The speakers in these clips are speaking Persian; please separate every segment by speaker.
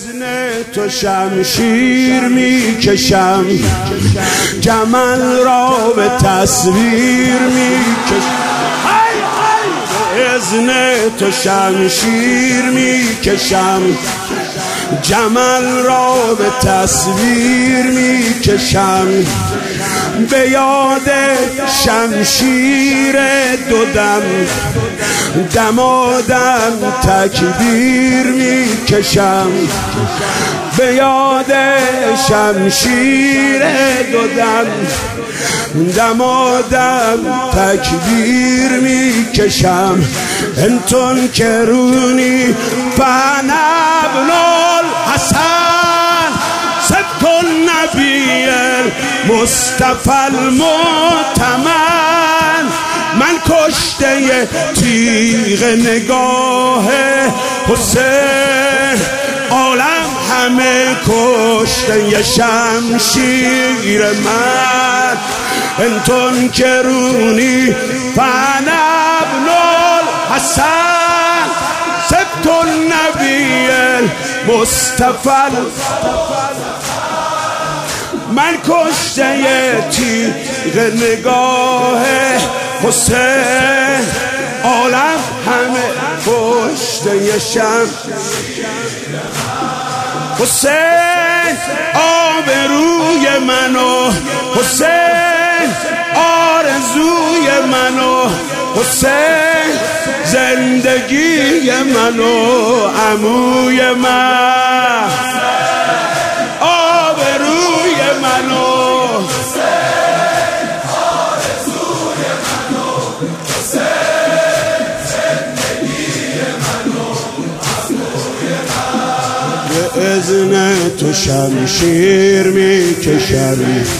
Speaker 1: اذن تو شمشیر میکشم، جمل را به تصویر میکشم. اذن تو شمشیر میکشم، جمل را به تصویر میکشم. به یاد شمشیر دو دم، دمادم تکبیر میکشم. به یاد شمشیر دو دم، دمادم تکبیر میکشم. انتون کرونی فانا ابن الحسن، سبت النبی المصطفى المؤتمن. من کشته تیغ نگاه حسین، عالم همه کشته شمشیر من. انتون کرونی فانا ابن الحسن، سبت النبی المصطفى. من کشته تیغ نگاه حسین، عالم همه کشته شمشیر. حسین آبروی منو، حسین آرزوی منو، حسین زندگی منو، عموی من آبروی منو، حسین آرزوی منو، حسین زندگی منو، عموی من. به اذن تو شمشیر میکشم،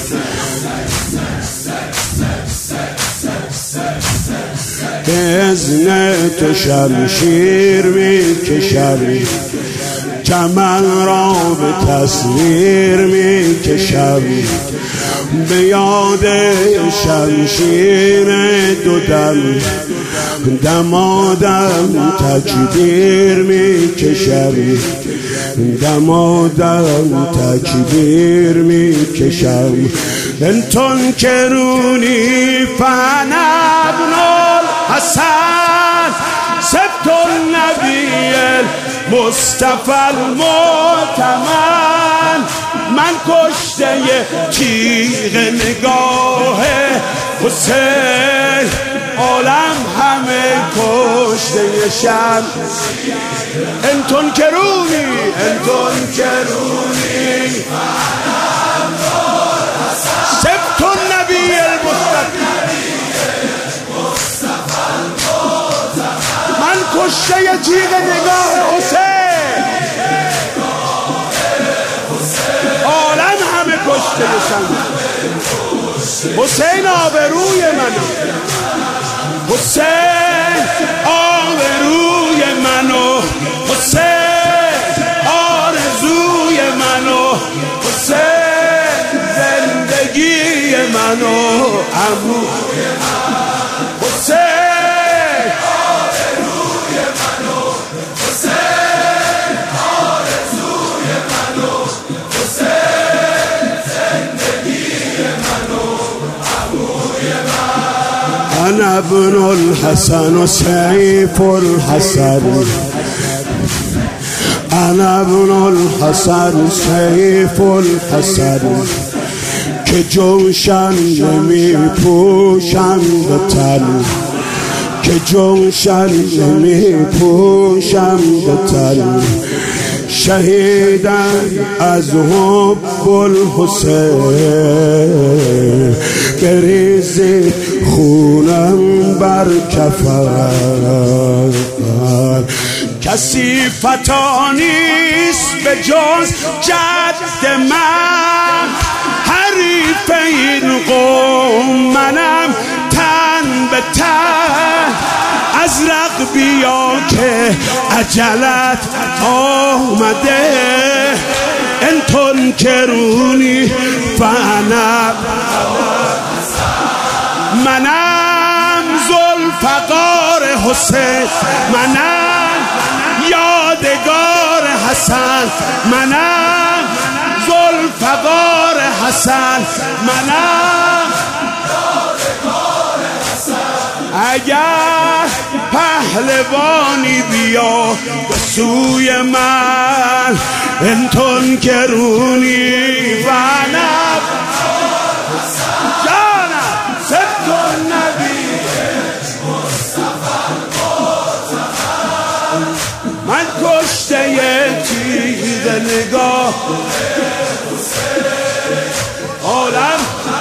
Speaker 1: به اذن تو شمشیر میکشم، جمل را به تصویر میکشم. به یاد شمشیر دو دم، دمادم تکبیر میکشم. دمادم تکبیر میکشم. انتون کرونی فانا ابن الحسن، سبت النبی المصطفى المؤتمن. من کشته تیغ نگاه حسین، عالم همه کشته شم. انتون کرونی، انتون کرونی سبت النبی المصطفى. من کشته تیغ نگاه حسین، عالم همه کشته شم. حسین آبروی منو، حسین آبروی منو، حسین آرزوی منو، حسین زندگی منو، عموی من. حسین آبروی منو، حسین آرزوی منو، حسین زندگی منو، عموی من. انا ابن الحسن و سیف الحسن، انا ابن الحسن سیف الحسن. که جوشن نمی پوشم به تن، که جوشن نمی پوشم به تن. شهیدم از حب الحسین، بریزی خونم بر کفن. کسی فتا نیست به جز جد من، حریف این قوم منم تن به تن. ازرق بیا که عجلت آمده، انتون کرونی فانا. منم ذوالفقار حسین، منم یادگار حسن، منم ذوالفقار حسن، منم اگر پهلوانی بیا به سوی من انتون کرونی و نب جانم ستون نبی من کشته تیغ نگاه عالم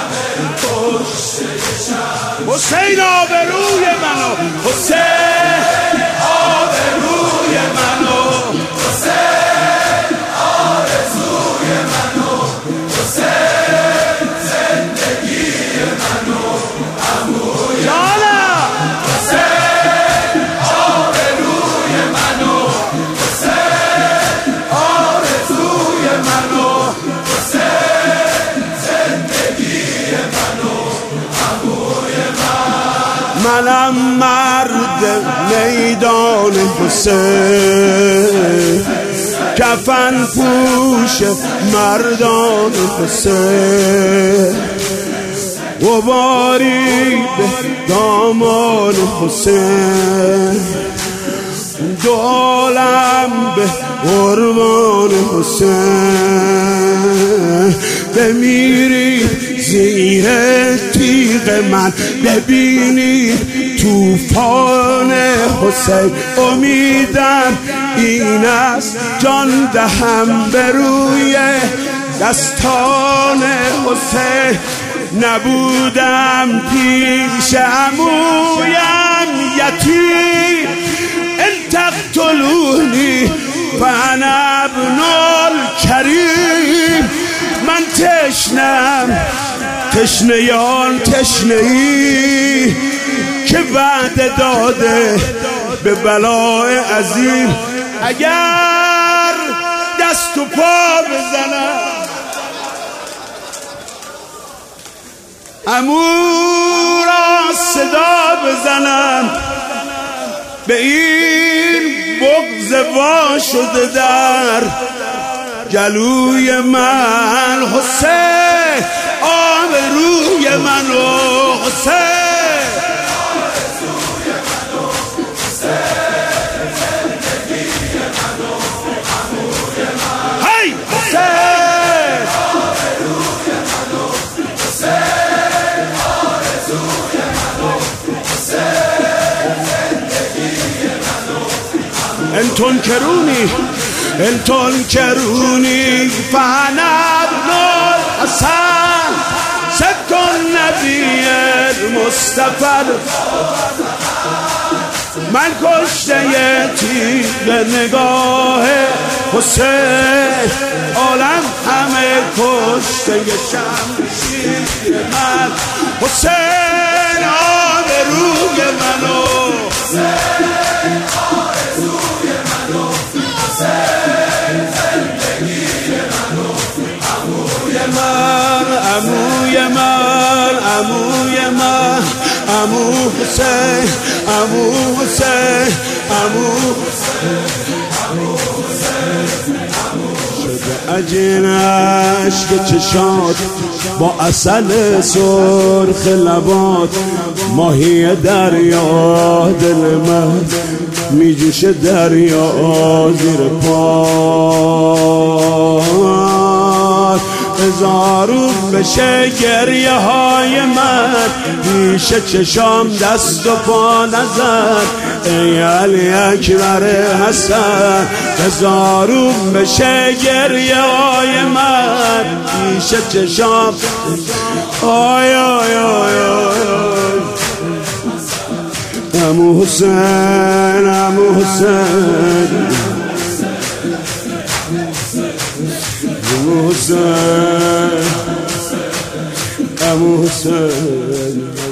Speaker 1: حسین آبروی منو، حسین آبروی منو، حسین آرزوی منو، حسین زندگی منو، عموی جانم حسین آبروی منو، حسین آرزوی منو، حسین زندگی منو، عموی منم مرد میدان حسین، کفن پوش مردان حسین، غباری به دامان حسین، دو عالم به قربان حسین، بمیری زیر تیغ من ببینی توفان حسین، امیدم این است جان دهم به روی دستان حسین، نبودم پیش عمویم یتیم، ان تقتلونی فانا ابن الکریم، من تشنم تشنیان تشنه‌ای که وعده داده به بلای عظیم، اگر دست و پا بزنم عمو را صدا بزنم، به این بغض وا شده در گلوی من، حسین آبروی منو، حسین آرزوی منو، حسین زندگی منو، عموی من، هی حسین آبروی منو، حسین آرزوی منو، حسین زندگی منو، انتون کرونی انتون کرونی فانا ابن الحسن، ستون نبی المصطفى، من کشته تیغ نگاه حسین، عالم همه کشته شمشیر من، حسین آبروی منو، حسین آرزوی منو، حسین زندگی منو، عموی من، عموی من، عموی من، عمو حسین، عمو حسین، عمو حسین، عمو حسین، شده عجین اشک چشات با عسل سرخ لبات، ماهی دریا دل من میجوشه دریا زیر پا، هزارو بشه گریه های من پیش چشام دست و پا نزد، ای علی اکبر حسن، هزارو بشه گریه های من پیش چشام، آی آی آی آی عمو حسین، عمو حسین، عمو حسین، عمو حسین.